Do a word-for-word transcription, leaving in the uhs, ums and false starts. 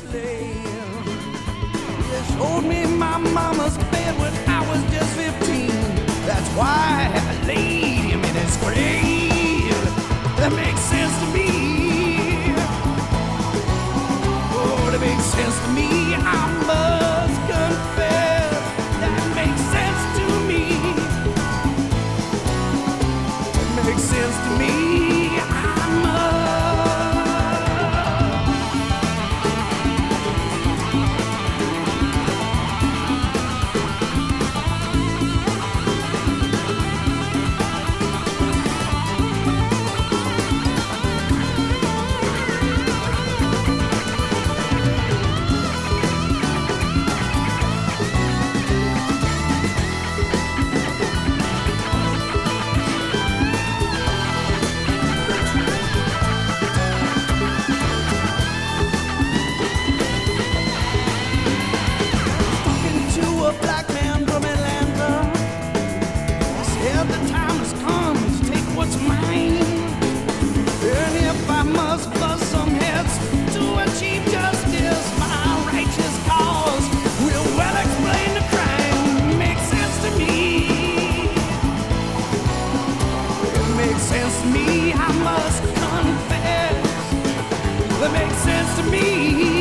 slave. They showed me my mama's bed when I was just fifteen. That's why I laid him in his grave. That makes sense to me. Oh, that makes sense to me. I must confess. That makes sense to me. That makes sense to me. I must. Sense to me, I must confess. That makes sense to me.